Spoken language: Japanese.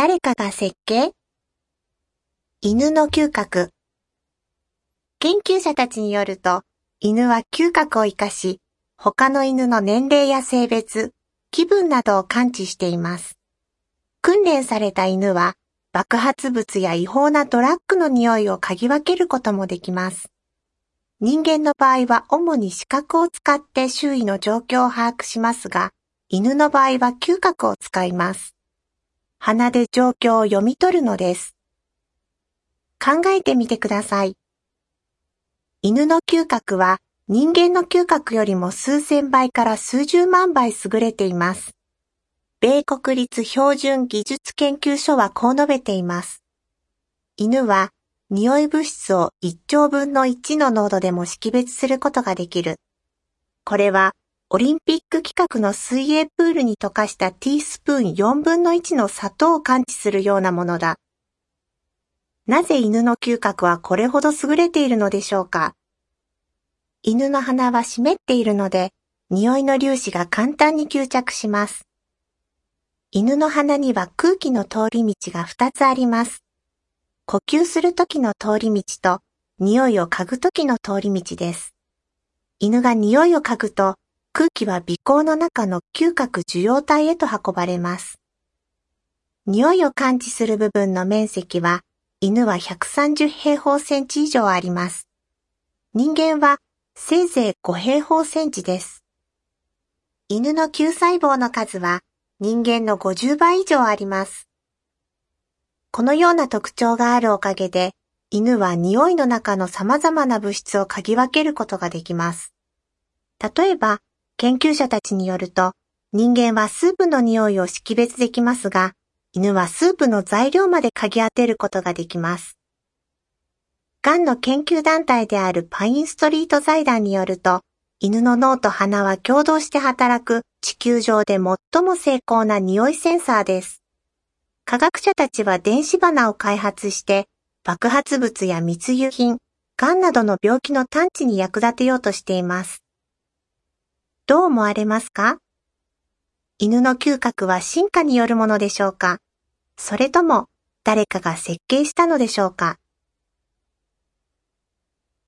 誰かが設計？犬の嗅覚。研究者たちによると、犬は嗅覚を活かし、他の犬の年齢や性別、気分などを感知しています。訓練された犬は、爆発物や違法なドラッグの匂いを嗅ぎ分けることもできます。人間の場合は主に視覚を使って周囲の状況を把握しますが、犬の場合は嗅覚を使います。鼻で状況を読み取るのです。考えてみてください。犬の嗅覚は人間の嗅覚よりも数千倍から数十万倍優れています。米国立標準技術研究所はこう述べています。犬は匂い物質を1兆分の1の濃度でも識別することができる。これはオリンピック規格の水泳プールに溶かしたティースプーン4分の1の砂糖を感知するようなものだ。なぜ犬の嗅覚はこれほど優れているのでしょうか？犬の鼻は湿っているので、匂いの粒子が簡単に吸着します。犬の鼻には空気の通り道が2つあります。呼吸するときの通り道と、匂いを嗅ぐときの通り道です。犬が匂いを嗅ぐと、空気は鼻孔の中の嗅覚受容体へと運ばれます。匂いを感知する部分の面積は、犬は130平方センチ以上あります。人間はせいぜい5平方センチです。犬の嗅細胞の数は人間の50倍以上あります。このような特徴があるおかげで、犬は匂いの中の様々な物質を嗅ぎ分けることができます。例えば、研究者たちによると、人間はスープの匂いを識別できますが、犬はスープの材料まで嗅ぎ当てることができます。がんの研究団体であるパインストリート財団によると、犬の脳と鼻は共同して働く地球上で最も精巧な匂いセンサーです。科学者たちは電子花を開発して、爆発物や密輸品、がんなどの病気の探知に役立てようとしています。どう思われますか？犬の嗅覚は進化によるものでしょうか？それとも誰かが設計したのでしょうか？